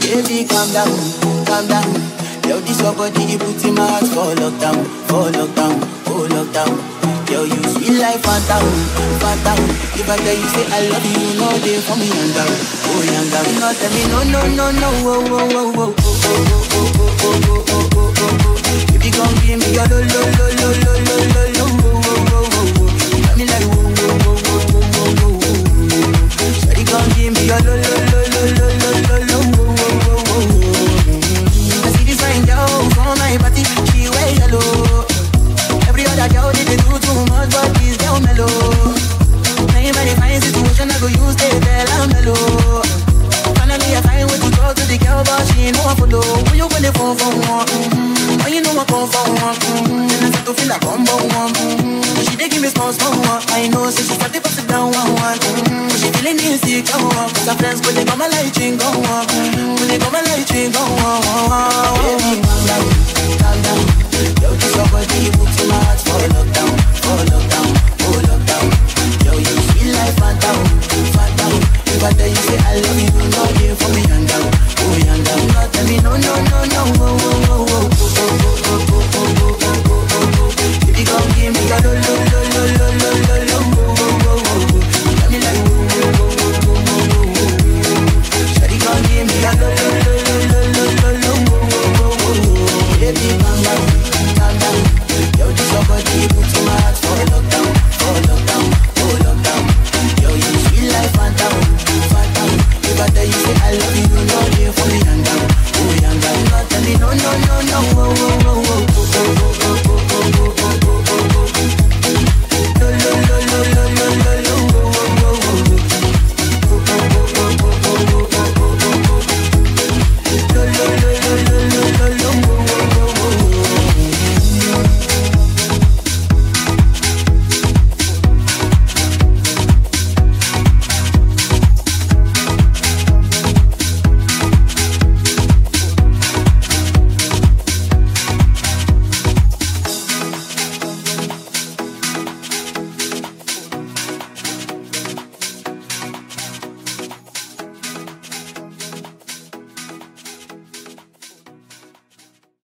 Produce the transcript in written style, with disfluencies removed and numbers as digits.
Baby, calm down, calm down. Yo, this your body, you put in my heart for lockdown, oh lockdown. Yo, you sweet life, phantom. If I tell you say I love you, you know they for me and down, oh young down. You not tell me no, oh. Baby, come give me your lo. You got me like whoa. Shawty, come give me your lo. I see this fine girl from my party, she wear yellow. Every other girl they do too much, but this girl mellow. Now in my fine situation, I go use the tell I'm mellow. Finally I find way to talk to the girl, but she ain't no one follow. When you gonna phone for one? When you know I come for one? Then I start to feel like I'm one. She dey give me small one. I know, so she start to pass it down one. She feeling insecure, cause her friends when they come my light ring go on. When they come my light ring go on. Baby, calm down. Yo, this your body, you put in my heart for lockdown. Yo, you feel like phantom. If I tell you say I love you, you know you for me and down, oh young down. Not tell me no, oh. Baby, come give me your lo. Got me like Shawty, come give me your lo. Baby, calm down. Yo, this your body, you put in my heart for lockdown. Yo, you sweet life, phantom. If I tell you say I love you, you know you for me and down, oh young down. Not tell me no, oh.